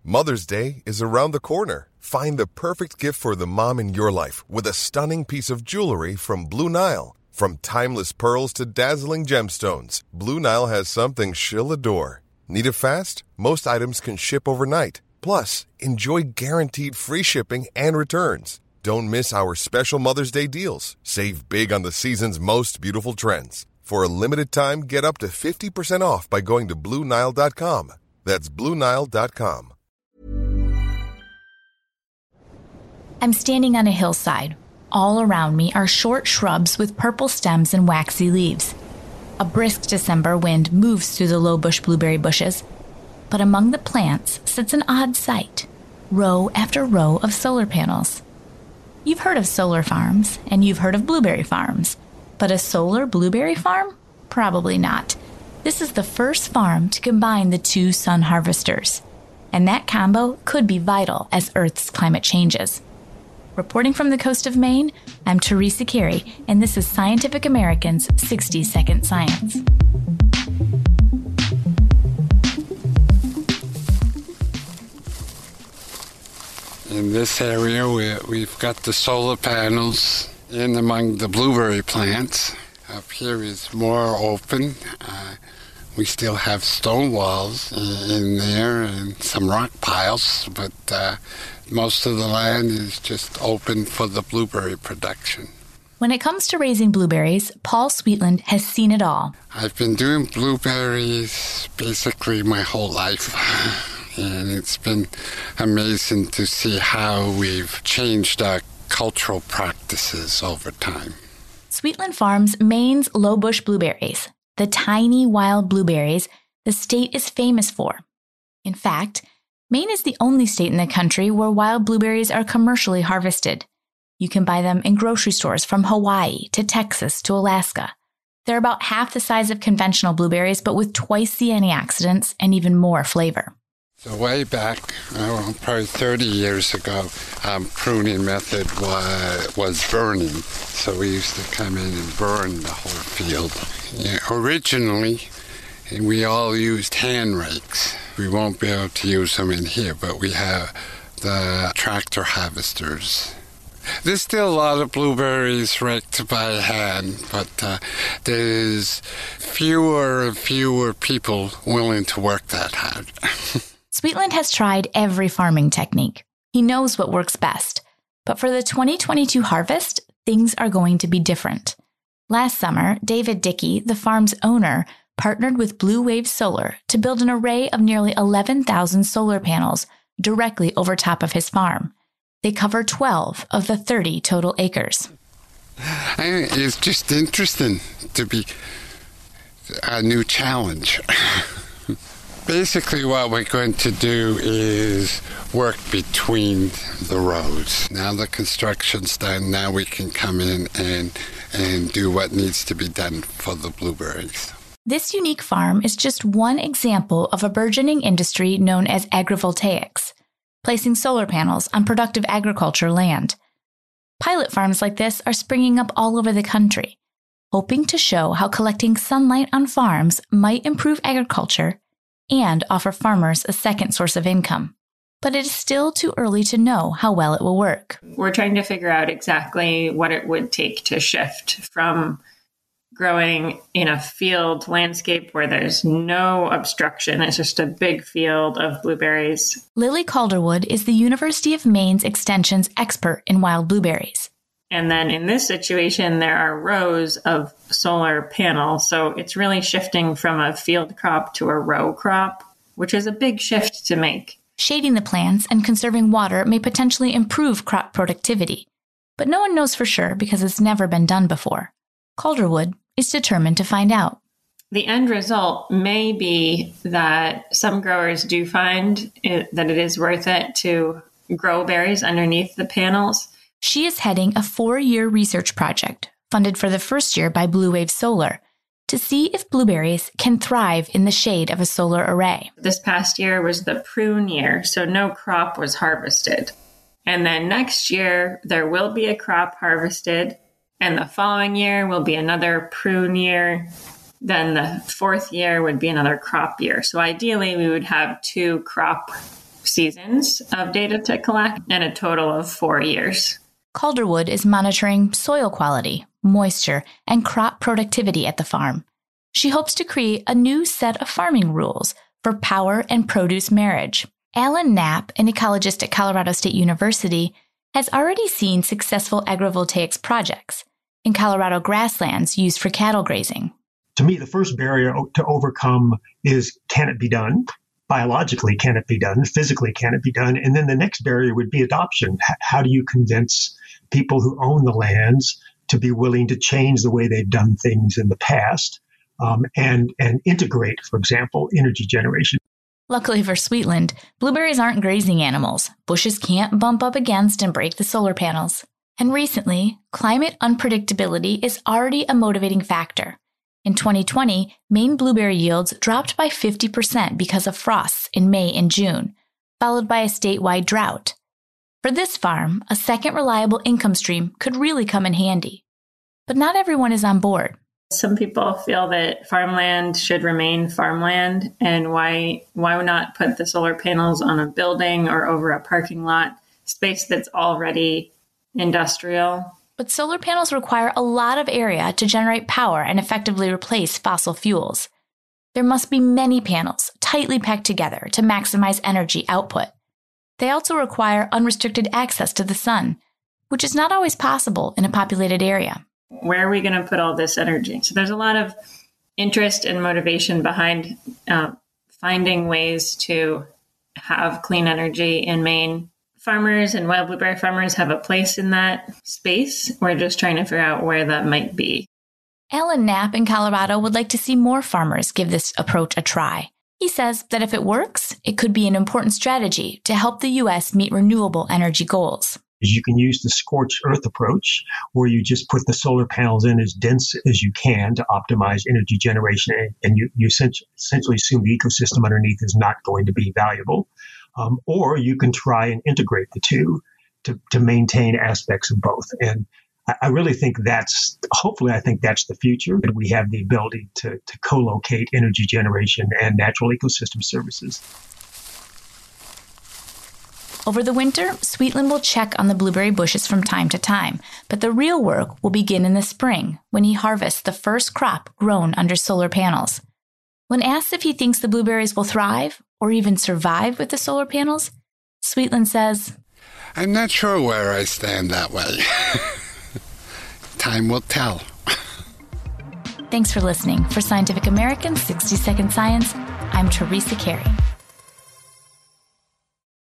Mother's Day is around the corner. Find the perfect gift for the mom in your life with a stunning piece of jewelry from Blue Nile. From timeless pearls to dazzling gemstones, Blue Nile has something she'll adore. Need it fast? Most items can ship overnight. Plus, enjoy guaranteed free shipping and returns. Don't miss our special Mother's Day deals. Save big on the season's most beautiful trends. For a limited time, get up to 50% off by going to BlueNile.com. That's BlueNile.com. I'm standing on a hillside. All around me are short shrubs with purple stems and waxy leaves. A brisk December wind moves through the low bush blueberry bushes. But among the plants sits an odd sight, row after row of solar panels. You've heard of solar farms, and you've heard of blueberry farms. But a solar blueberry farm? Probably not. This is the first farm to combine the two sun harvesters. And that combo could be vital as Earth's climate changes. Reporting from the coast of Maine, I'm Teresa Carey, and this is Scientific American's 60-Second Science. In this area, we've got the solar panels in among the blueberry plants. Up here is more open. We still have stone walls in there and some rock piles, but most of the land is just open for the blueberry production. When it comes to raising blueberries, Paul Sweetland has seen it all. I've been doing blueberries basically my whole life, and it's been amazing to see how we've changed our cultural practices over time. Sweetland farms Maine's low bush blueberries, the tiny wild blueberries the state is famous for. In fact, Maine is the only state in the country where wild blueberries are commercially harvested. You can buy them in grocery stores from Hawaii to Texas to Alaska. They're about half the size of conventional blueberries, but with twice the antioxidants and even more flavor. So way back, probably 30 years ago, pruning method was burning. So we used to come in and burn the whole field. Originally, we all used hand rakes. We won't be able to use them in here, but we have the tractor harvesters. There's still a lot of blueberries raked by hand, but there's fewer and fewer people willing to work that hard. Sweetland has tried every farming technique. He knows what works best. But for the 2022 harvest, things are going to be different. Last summer, David Dickey, the farm's owner, partnered with Blue Wave Solar to build an array of nearly 11,000 solar panels directly over top of his farm. They cover 12 of the 30 total acres. It's just interesting to be a new challenge. Basically, what we're going to do is work between the rows. Now the construction's done, now we can come in and do what needs to be done for the blueberries. This unique farm is just one example of a burgeoning industry known as agrivoltaics, placing solar panels on productive agriculture land. Pilot farms like this are springing up all over the country, hoping to show how collecting sunlight on farms might improve agriculture and offer farmers a second source of income. But it is still too early to know how well it will work. We're trying to figure out exactly what it would take to shift from growing in a field landscape where there's no obstruction. It's just a big field of blueberries. Lily Calderwood is the University of Maine's Extension's expert in wild blueberries. And then in this situation, there are rows of solar panels. So it's really shifting from a field crop to a row crop, which is a big shift to make. Shading the plants and conserving water may potentially improve crop productivity, but no one knows for sure because it's never been done before. Calderwood is determined to find out. The end result may be that some growers do find that it is worth it to grow berries underneath the panels. She is heading a 4-year research project, funded for the first year by Blue Wave Solar, to see if blueberries can thrive in the shade of a solar array. This past year was the prune year, so no crop was harvested. And then next year, there will be a crop harvested, and the following year will be another prune year. Then the fourth year would be another crop year. So ideally, we would have 2 crop seasons of data to collect and a total of 4 years. Calderwood is monitoring soil quality, moisture, and crop productivity at the farm. She hopes to create a new set of farming rules for power and produce marriage. Alan Knapp, an ecologist at Colorado State University, has already seen successful agrivoltaics projects in Colorado grasslands used for cattle grazing. To me, the first barrier to overcome is, can it be done? Biologically, can it be done? Physically, can it be done? And then the next barrier would be adoption. How do you convince people who own the lands to be willing to change the way they've done things in the past and integrate, for example, energy generation? Luckily for Sweetland, blueberries aren't grazing animals. Bushes can't bump up against and break the solar panels. And recently, climate unpredictability is already a motivating factor. In 2020, Maine blueberry yields dropped by 50% because of frosts in May and June, followed by a statewide drought. For this farm, a second reliable income stream could really come in handy. But not everyone is on board. Some people feel that farmland should remain farmland, and why not put the solar panels on a building or over a parking lot, space that's already industrial. But solar panels require a lot of area to generate power and effectively replace fossil fuels. There must be many panels tightly packed together to maximize energy output. They also require unrestricted access to the sun, which is not always possible in a populated area. Where are we going to put all this energy? So there's a lot of interest and motivation behind finding ways to have clean energy in Maine. Farmers and wild blueberry farmers have a place in that space. We're just trying to figure out where that might be. Alan Knapp in Colorado would like to see more farmers give this approach a try. He says that if it works, it could be an important strategy to help the U.S. meet renewable energy goals. You can use the scorched earth approach, where you just put the solar panels in as dense as you can to optimize energy generation, and you essentially assume the ecosystem underneath is not going to be valuable. Or you can try and integrate the two to maintain aspects of both. And I really think hopefully that's the future, that we have the ability to co-locate energy generation and natural ecosystem services. Over the winter, Sweetland will check on the blueberry bushes from time to time, but the real work will begin in the spring when he harvests the first crop grown under solar panels. When asked if he thinks the blueberries will thrive or even survive with the solar panels, Sweetland says, I'm not sure where I stand that way. Time will tell. Thanks for listening. For Scientific American's 60 Second Science, I'm Teresa Carey.